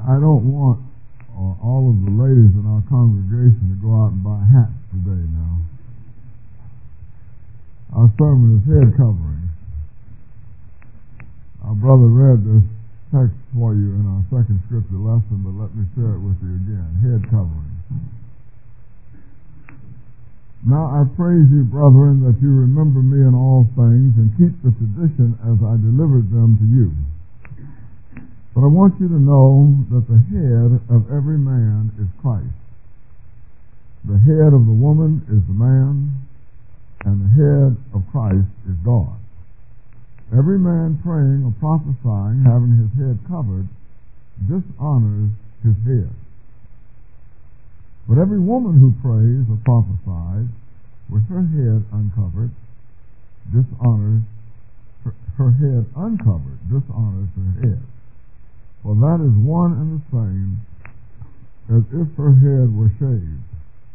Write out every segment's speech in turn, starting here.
I don't want all of the ladies in our congregation to go out and buy hats today now. Our sermon is head covering. Our brother read this text for you in our second scripture lesson, but let me share it with you again. Head covering. Now I praise you, brethren, that you remember me in all things and keep the tradition as I delivered them to you. But I want you to know that the head of every man is Christ. The head of the woman is the man, and the head of Christ is God. Every man praying or prophesying, having his head covered, dishonors his head. But every woman who prays or prophesies with her head uncovered dishonors her head uncovered, dishonors her head. For that is one and the same as if her head were shaved.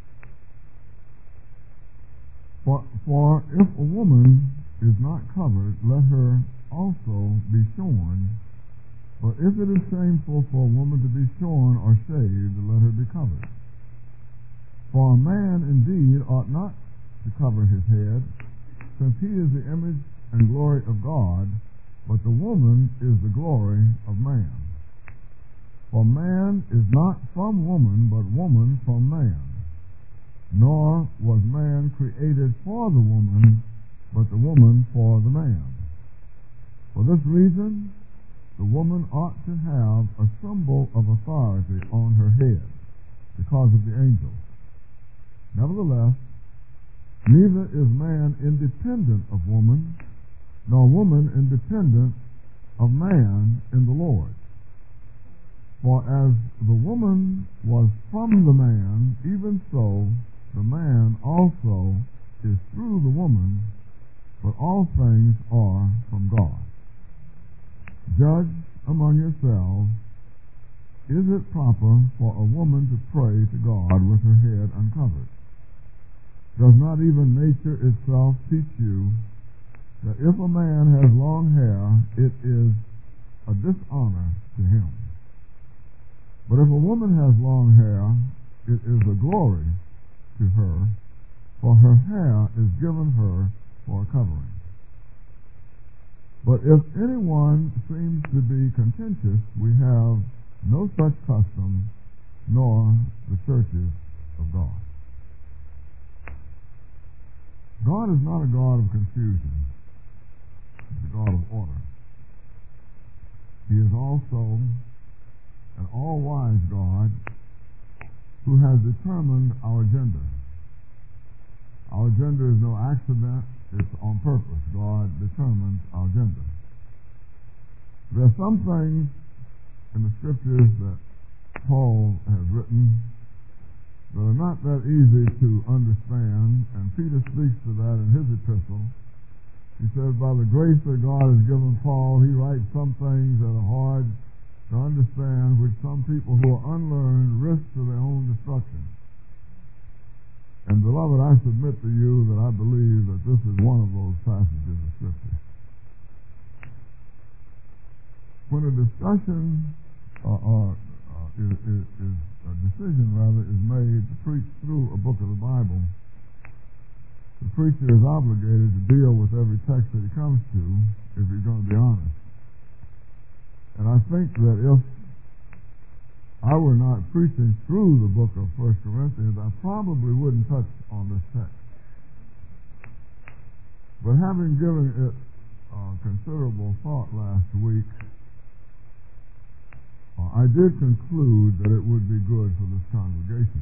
For if a woman is not covered, let her also be shorn. But if it is shameful for a woman to be shorn or shaved, let her be covered. For a man indeed ought not to cover his head, since he is the image and glory of God, but the woman is the glory of man. For man is not from woman, but woman from man. Nor was man created for the woman, but the woman for the man. For this reason, the woman ought to have a symbol of authority on her head, because of the angels. Nevertheless, neither is man independent of woman, nor woman independent of man in the Lord. For as the woman was from the man, even so the man also is through the woman, but all things are from God. Judge among yourselves, is it proper for a woman to pray to God with her head uncovered? Does not even nature itself teach you that if a man has long hair, it is a dishonor to him? But if a woman has long hair, it is a glory to her, for her hair is given her for a covering. But if anyone seems to be contentious, we have no such custom, nor the churches of God. God is not a God of confusion. He's a God of order. He is also an all-wise God who has determined our gender. Our gender is no accident, it's on purpose. God determines our gender. There are some things in the scriptures that Paul has written that are not that easy to understand, and Peter speaks to that in his epistle. He says, by the grace that God has given Paul, he writes some things that are hard to understand, which some people who are unlearned risk to their own destruction. And beloved, I submit to you that I believe that this is one of those passages of Scripture. When a discussion a decision is made to preach through a book of the Bible, the preacher is obligated to deal with every text that he comes to if he's going to be honest. And I think that if I were not preaching through the book of 1 Corinthians, I probably wouldn't touch on this text. But having given it considerable thought last week, I did conclude that it would be good for this congregation.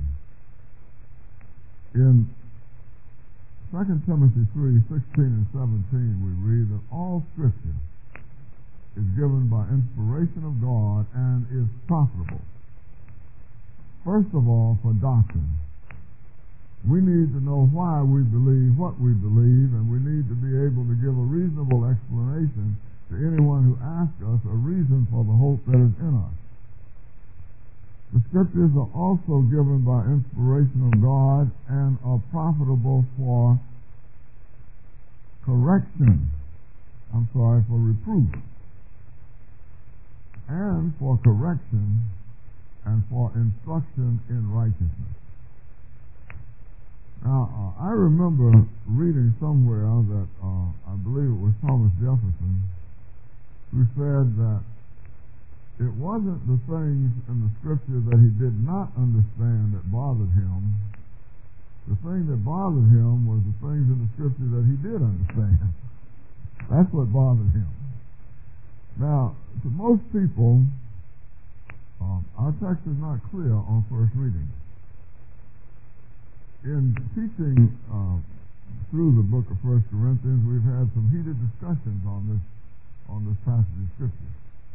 In 2 Timothy 3:16 and 17, we read that all Scripture is given by inspiration of God and is profitable. First of all, for doctrine. We need to know why we believe what we believe, and we need to be able to give a reasonable explanation to anyone who asks us a reason for the hope that is in us. The Scriptures are also given by inspiration of God and are profitable for correction. For reproof. And for correction and for instruction in righteousness. Now, I remember reading somewhere that I believe it was Thomas Jefferson who said that it wasn't the things in the Scripture that he did not understand that bothered him. The thing that bothered him was the things in the Scripture that he did understand. That's what bothered him. Now, to most people, our text is not clear on first reading. In teaching through the book of 1 Corinthians, we've had some heated discussions on this passage of Scripture.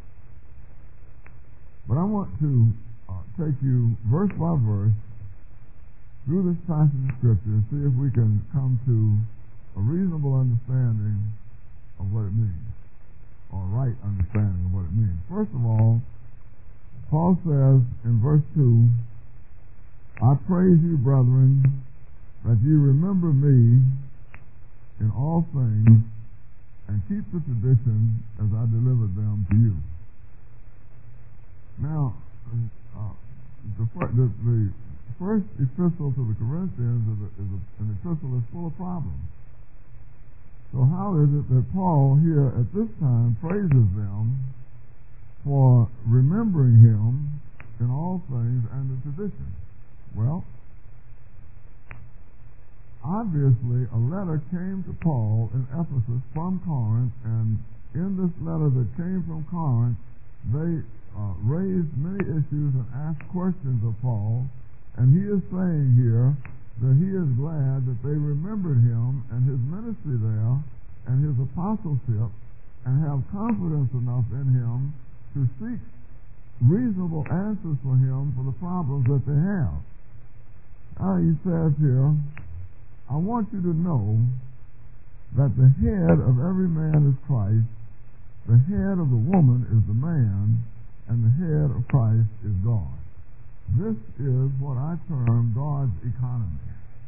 But I want to take you verse by verse through this passage of Scripture and see if we can come to a reasonable understanding of what it means, or a right understanding of what it means. First of all, Paul says in verse 2, I praise you, brethren, that you remember me in all things and keep the tradition as I delivered them to you. Now, the first epistle to the Corinthians is an epistle that's full of problems. So how is it that Paul here at this time praises them for remembering him in all things and the tradition? Well, obviously a letter came to Paul in Ephesus from Corinth, and in this letter that came from Corinth, they raised many issues and asked questions of Paul, and he is saying here that he is glad that they remembered him and his ministry there and his apostleship, and have confidence enough in him to seek reasonable answers for him for the problems that they have. Now he says here, I want you to know that the head of every man is Christ, the head of the woman is the man, and the head of Christ is God. This is what I term God's economy.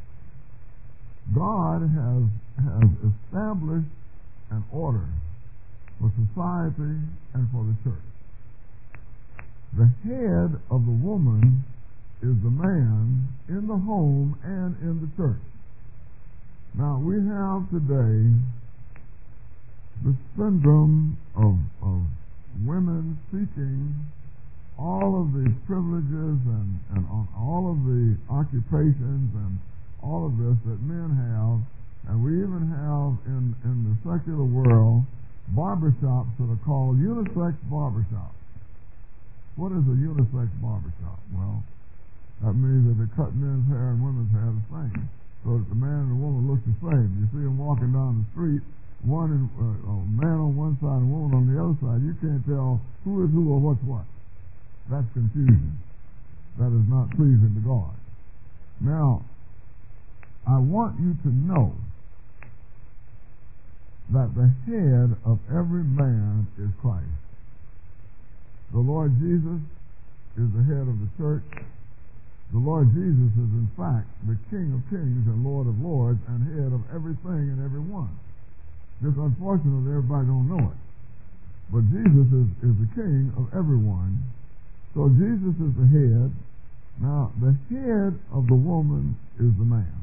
God has established an order for society and for the church. The head of the woman is the man in the home and in the church. Now, we have today the syndrome of women seeking all of the privileges and on all of the occupations and all of this that men have, and we even have in the secular world barbershops that are called unisex barbershops. What is a unisex barbershop? Well, that means that they cut men's hair and women's hair the same, so that the man and the woman look the same. You see them walking down the street, a man on one side and a woman on the other side. You can't tell who is who or what's what. That's confusion. That is not pleasing to God. Now, I want you to know that the head of every man is Christ. The Lord Jesus is the head of the church. The Lord Jesus is, in fact, the King of kings and Lord of lords and head of everything and everyone. Just unfortunately, everybody don't know it. But Jesus is the King of everyone. So Jesus is the head. Now, the head of the woman is the man.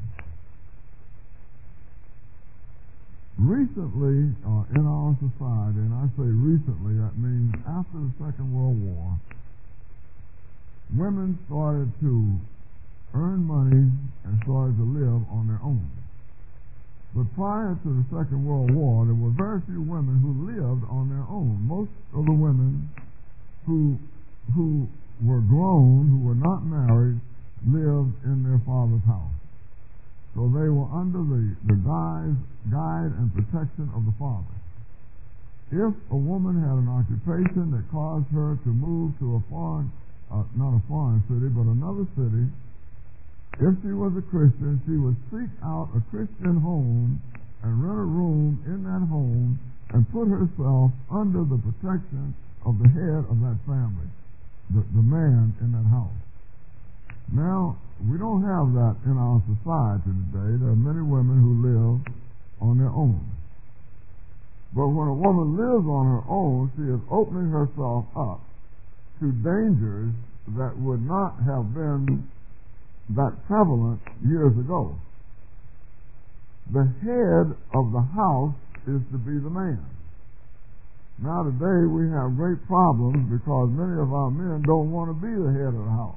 Recently, in our society, and I say recently, that means after the Second World War, women started to earn money and started to live on their own. But prior to the Second World War, there were very few women who lived on their own. Most of the women who were grown, who were not married, lived in their father's house. So they were under the guide and protection of the father. If a woman had an occupation that caused her to move to a foreign, not a foreign city, but another city, if she was a Christian, she would seek out a Christian home and rent a room in that home and put herself under the protection of the head of that family, the man in that house. Now, we don't have that in our society today. There are many women who live on their own. But when a woman lives on her own, she is opening herself up to dangers that would not have been that prevalent years ago. The head of the house is to be the man. Now today we have great problems because many of our men don't want to be the head of the house.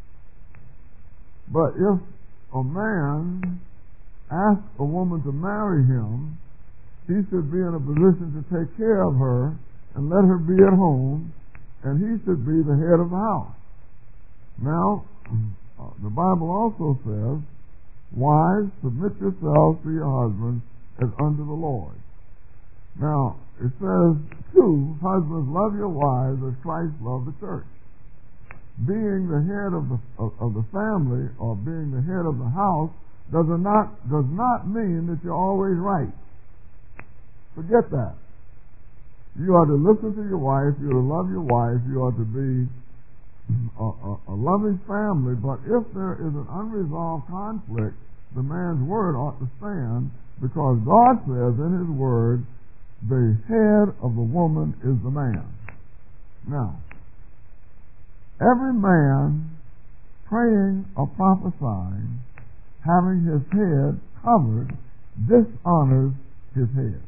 But if a man asks a woman to marry him, he should be in a position to take care of her and let her be at home, and he should be the head of the house. Now, the Bible also says, wives, submit yourselves to your husbands as unto the Lord. Now, it says, too, husbands, love your wives as Christ loved the church. Being the head of the family, or being the head of the house, does not mean that you're always right. Forget that. You are to listen to your wife, you are to love your wife, you are to be a loving family, but if there is an unresolved conflict, the man's word ought to stand, because God says in His word, the head of the woman is the man. Now, every man praying or prophesying, having his head covered, dishonors his head.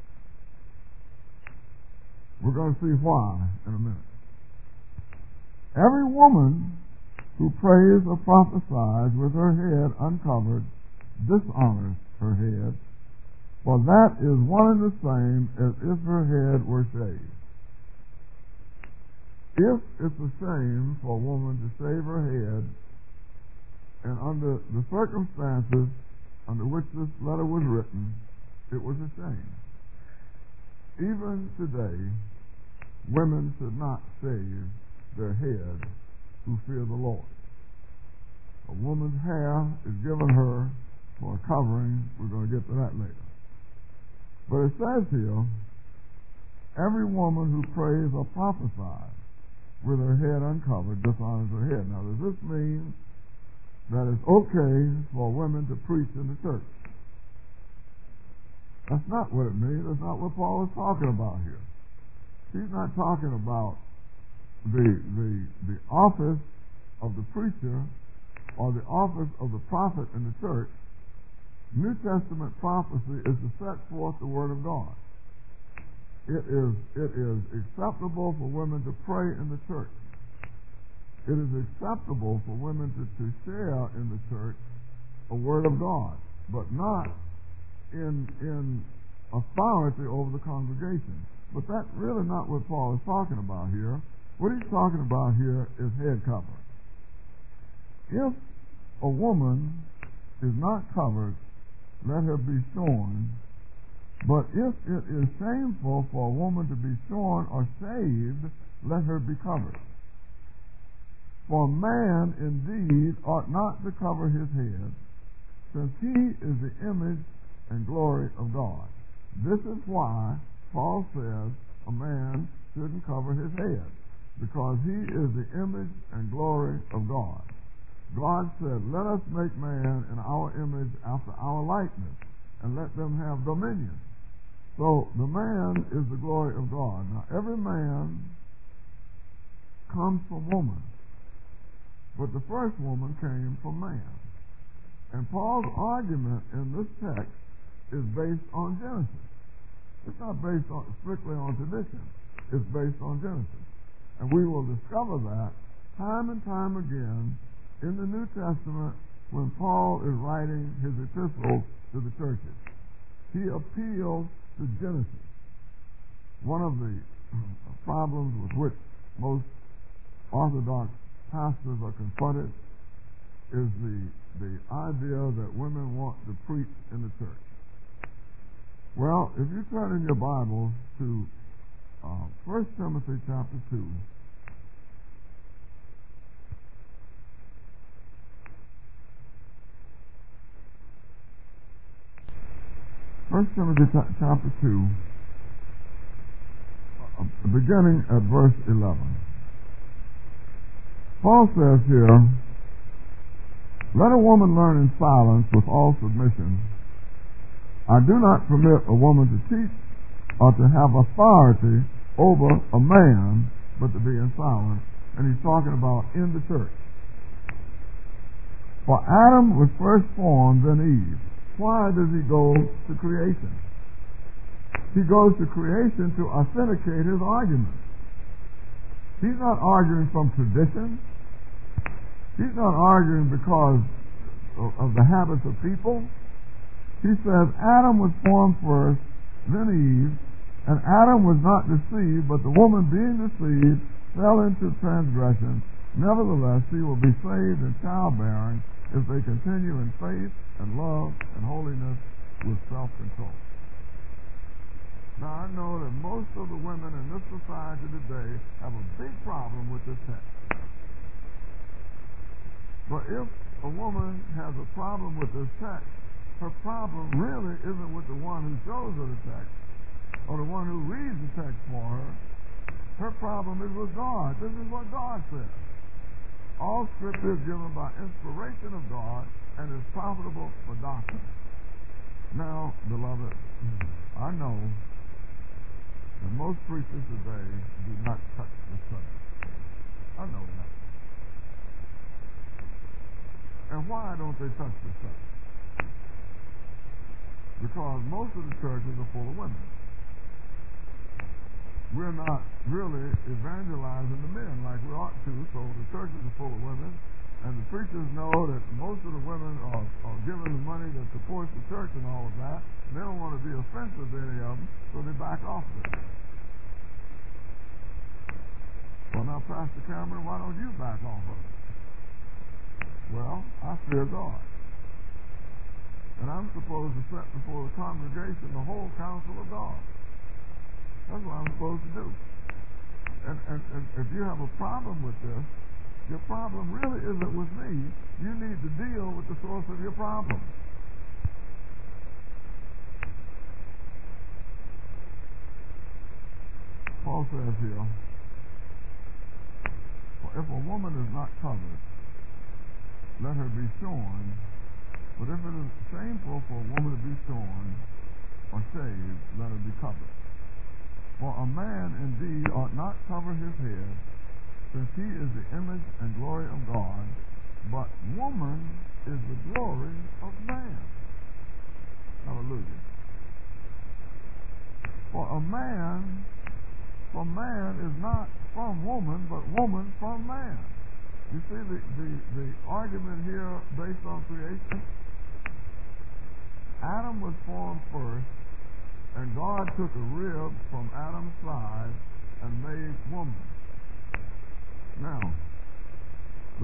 We're going to see why in a minute. Every woman who prays or prophesies with her head uncovered dishonors her head, for that is one and the same as if her head were shaved. If it's a shame for a woman to shave her head, and under the circumstances under which this letter was written, it was a shame. Even today, women should not shave their head who fear the Lord. A woman's hair is given her for a covering. We're going to get to that later. But it says here, every woman who prays or prophesies with her head uncovered dishonors her head. Now, does this mean that it's okay for women to preach in the church? That's not what it means. That's not what Paul is talking about here. He's not talking about the office of the preacher or the office of the prophet in the church. New Testament prophecy is to set forth the Word of God. It is acceptable for women to pray in the church. It is acceptable for women to share in the church a Word of God, but not in authority over the congregation. But that's really not what Paul is talking about here. What he's talking about here is head covering. If a woman is not covered, let her be shorn. But if it is shameful for a woman to be shorn or shaved, let her be covered. For man indeed ought not to cover his head, since he is the image and glory of God. This is why Paul says a man shouldn't cover his head, because he is the image and glory of God. God said, let us make man in our image after our likeness, and let them have dominion. So the man is the glory of God. Now every man comes from woman, but the first woman came from man. And Paul's argument in this text is based on Genesis. It's not based strictly on tradition. It's based on Genesis. And we will discover that time and time again in the New Testament when Paul is writing his epistles to the churches. He appeals to Genesis. One of the problems with which most Orthodox pastors are confronted is the idea that women want to preach in the church. Well, if you turn in your Bible to 1 Timothy chapter 2, chapter 2, beginning at verse 11. Paul says here, let a woman learn in silence with all submission. I do not permit a woman to teach or to have authority over a man, but to be in silence And he's talking about in the church. For Adam was first formed, then Eve. Why does he go to creation? He goes to creation to authenticate his argument. He's not arguing from tradition. He's not arguing because of the habits of people. He says Adam was formed first, then Eve, and Adam was not deceived, but the woman being deceived fell into transgression. Nevertheless, she will be saved in childbearing if they continue in faith and love and holiness with self-control. Now, I know that most of the women in this society today have a big problem with this text. But if a woman has a problem with this text, her problem really isn't with the one who shows her the text or the one who reads the text for her. Her problem is with God. This is what God says. All Scripture is given by inspiration of God and is profitable for doctrine. Now, beloved, I know that most preachers today do not touch the subject. I know that. And why don't they touch the subject? Because most of the churches are full of women. We're not really evangelizing the men like we ought to, so the churches are full of women, and the preachers know that most of the women are giving the money that supports the church and all of that. They don't want to be offensive to any of them, so they back off of it. Well, now, Pastor Cameron, why don't you back off of it? Well, I fear God. And I'm supposed to set before the congregation the whole counsel of God. That's what I'm supposed to do. And if you have a problem with this, your problem really isn't with me. You need to deal with the source of your problem. Paul says here, for if a woman is not covered, let her be shorn. But if it is shameful for a woman to be shorn or shaved, let her be covered. For a man indeed ought not cover his head, since he is the image and glory of God, but woman is the glory of man. Hallelujah. For man is not from woman, but woman from man. You see the argument here based on creation? Adam was formed first, and God took a rib from Adam's side and made woman. Now, the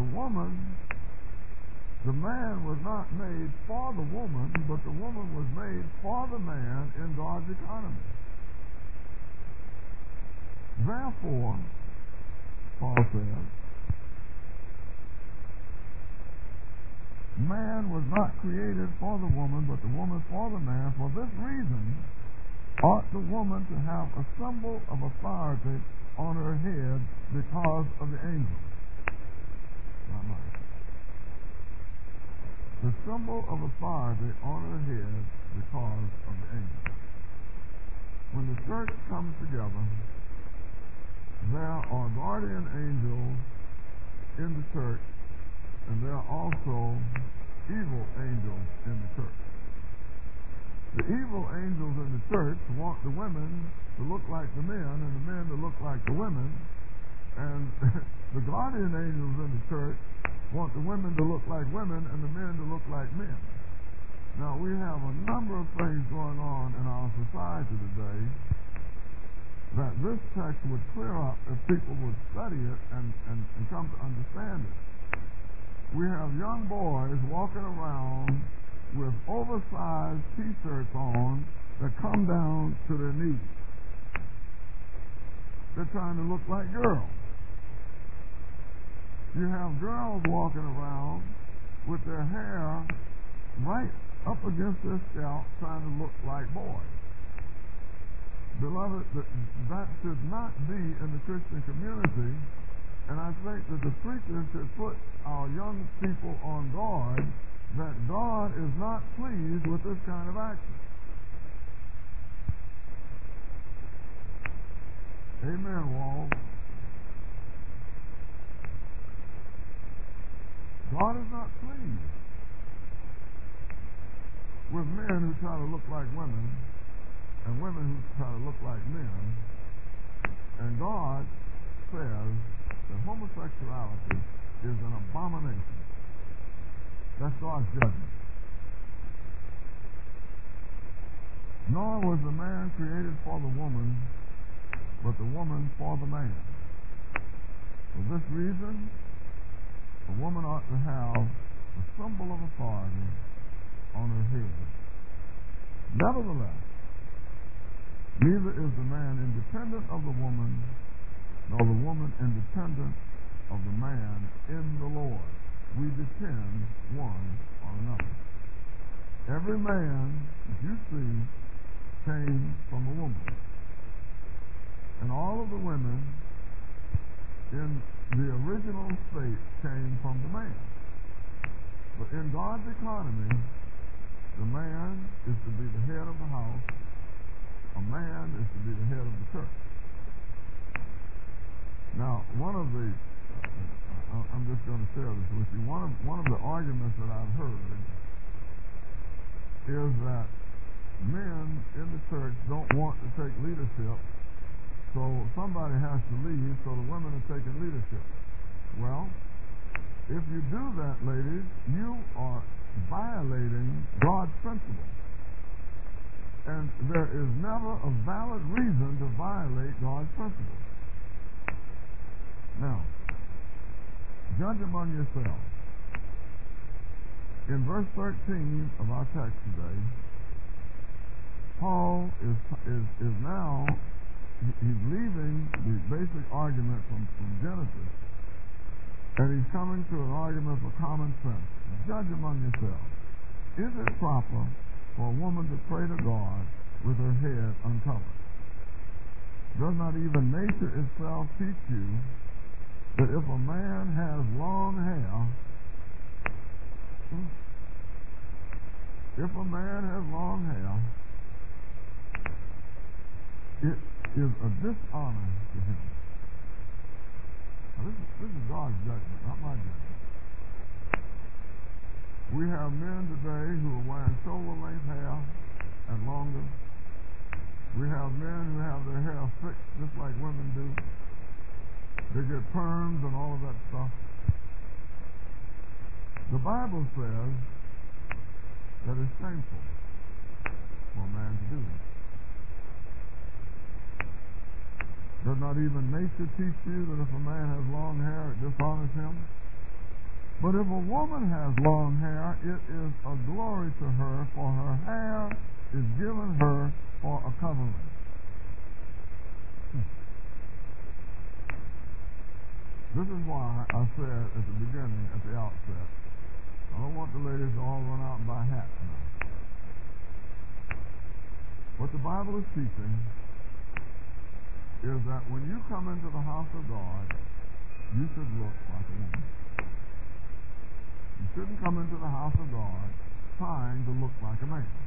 man was not made for the woman, but the woman was made for the man in God's economy. Therefore, Paul says, man was not created for the woman, but the woman for the man. For this reason, ought the woman to have a symbol of authority on her head because of the angel. The symbol of authority on her head because of the angel. When the church comes together, there are guardian angels in the church, and there are also evil angels in the church. The evil angels in the church want the women to look like the men and the men to look like the women, and the guardian angels in the church want the women to look like women and the men to look like men. Now, we have a number of things going on in our society today that this text would clear up if people would study it and come to understand it. We have young boys walking around with oversized T-shirts on that come down to their knees. They're trying to look like girls. You have girls walking around with their hair right up against their scalp trying to look like boys. Beloved, that should not be in the Christian community, and I think that the preachers should put our young people on guard that God is not pleased with this kind of action. Amen, Wall. God is not pleased with men who try to look like women and women who try to look like men. And God says that homosexuality is an abomination. That's God's judgment. Nor was the man created for the woman, but the woman for the man. For this reason, a woman ought to have a symbol of authority on her head. Nevertheless, neither is the man independent of the woman, nor the woman independent of the man in the Lord. We depend one on another. Every man that you see came from a woman. And all of the women in the original state came from the man. But in God's economy, the man is to be the head of the house. A man is to be the head of the church. Now, one of the, I'm just going to share this with you. One of the arguments that I've heard is that men in the church don't want to take leadership, so somebody has to leave, so the women are taking leadership. Well, if you do that, ladies, you are violating God's principle. And there is never a valid reason to violate God's principle. Now, judge among yourselves. In verse 13 of our text today, Paul is now, he's leaving the basic argument from Genesis, and he's coming to an argument for common sense. Judge among yourselves. Is it proper for a woman to pray to God with her head uncovered? Does not even nature itself teach you that if a man has long hair, it is a dishonor to him. Now this is God's judgment, not my judgment. We have men today who are wearing shoulder-length hair and longer. We have men who have their hair fixed just like women do. They get perms and all of that stuff. The Bible says that it's shameful for a man to do that. Does not even nature teach you that if a man has long hair, it dishonors him? But if a woman has long hair, it is a glory to her, for her hair is given her for a covering. This is why I said at the beginning, at the outset, I don't want the ladies to all run out and buy hats now. What the Bible is teaching is that when you come into the house of God, you should look like a woman. You shouldn't come into the house of God trying to look like a man.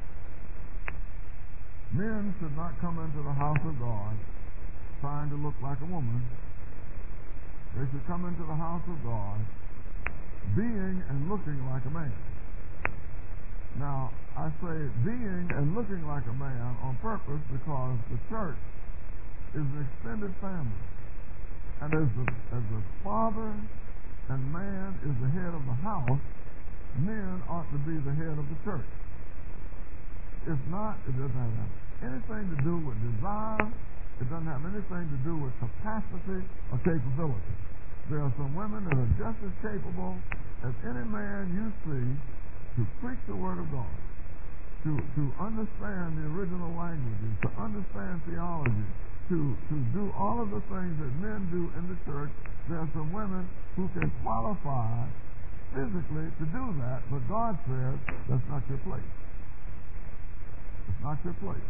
Men should not come into the house of God trying to look like a woman. They should come into the house of God being and looking like a man. Now, I say being and looking like a man on purpose because the church is an extended family. And as the father and man is the head of the house, men ought to be the head of the church. If not, it doesn't have anything to do with desire. It doesn't have anything to do with capacity or capability. There are some women that are just as capable as any man you see to preach the Word of God, to understand the original languages, to understand theology, to do all of the things that men do in the church. There are some women who can qualify physically to do that, but God says that's not your place. It's not your place.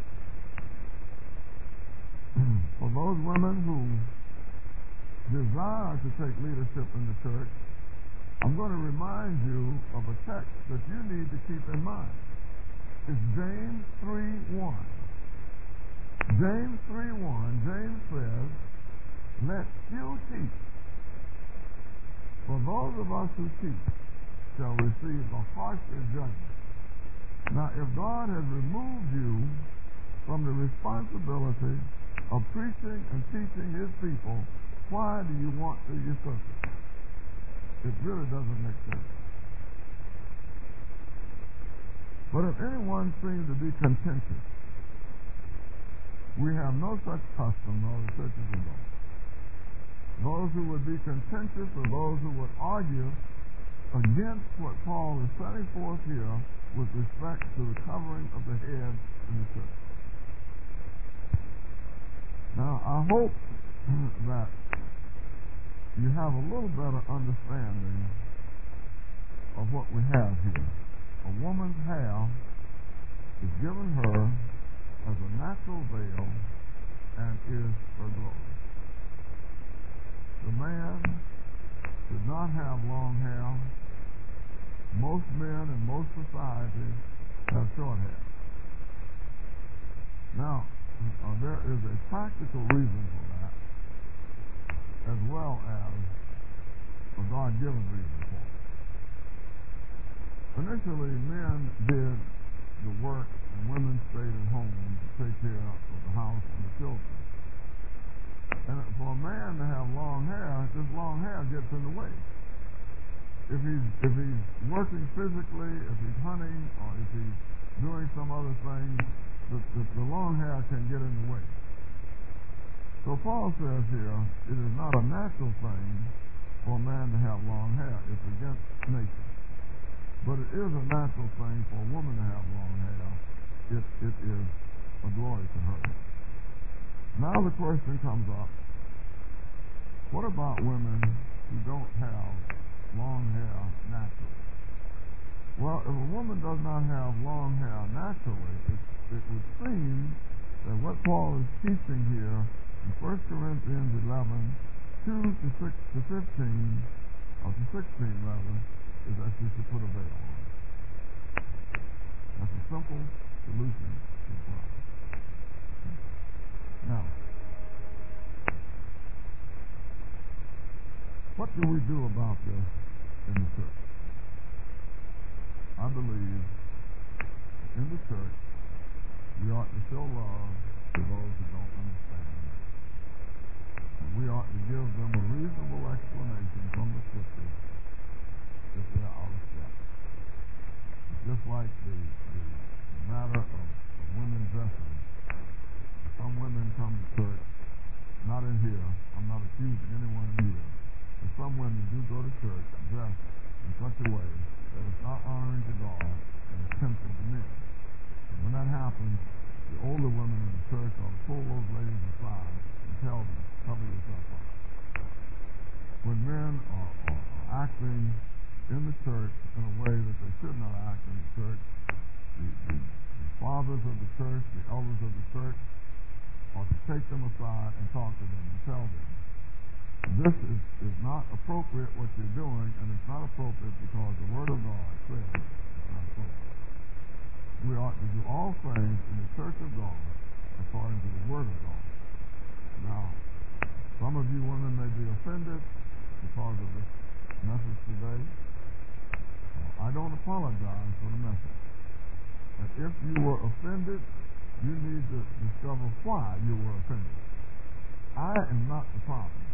For those women who desire to take leadership in the church, I'm going to remind you of a text that you need to keep in mind. It's James 3:1. James 3:1, James says, let few teach. For those of us who teach shall receive the harsher judgment. Now, if God has removed you from the responsibility of preaching and teaching His people, why do you want to usurp it? It really doesn't make sense. But if anyone seems to be contentious, we have no such custom, nor the churches of God. Those who would be contentious are those who would argue against what Paul is setting forth here with respect to the covering of the head in the church. Now, I hope that you have a little better understanding of what we have here. A woman's hair is given her as a natural veil and is her glory. The man does not have long hair. Most men in most societies have short hair. Now, there is a practical reason for that, as well as a God-given reason for it. Initially, men did the work and women stayed at home to take care of the house and the children. And for a man to have long hair, this long hair gets in the way. If he's working physically, if he's hunting, or if he's doing some other thing, the long hair can get in the way. So Paul says here, it is not a natural thing for a man to have long hair. It's against nature. But it is a natural thing for a woman to have long hair. It is a glory to her. Now the question comes up, what about women who don't have long hair naturally? Well, if a woman does not have long hair naturally, it would seem that what Paul is teaching here in 1 Corinthians 11, 2 to 6 to 15, or to 16 rather, is that she should put a veil on. That's a simple solution to the problem. Now, what do we do about this in the church? I believe in the church we ought to show love to those who don't understand. And we ought to give them a reasonable explanation from the Scriptures if they're out of step. It's just like the matter of women dressing. Some women come to church, not in here, I'm not accusing anyone in here, but some women do go to church dressed in such a way that it's not honoring to God and it's tempting to men. And when that happens, the older women in the church ought to pull those ladies aside and tell them, cover yourself up. When men are acting in the church in a way that they should not act in the church, the fathers of the church, the elders of the church, ought to take them aside and talk to them and tell them, this is not appropriate what you're doing, and it's not appropriate because the Word of God says it's not appropriate. We ought to do all things in the church of God according to the Word of God. Now, some of you women may be offended because of this message today. I don't apologize for the message. And if you were offended, you need to discover why you were offended. I am not the problem.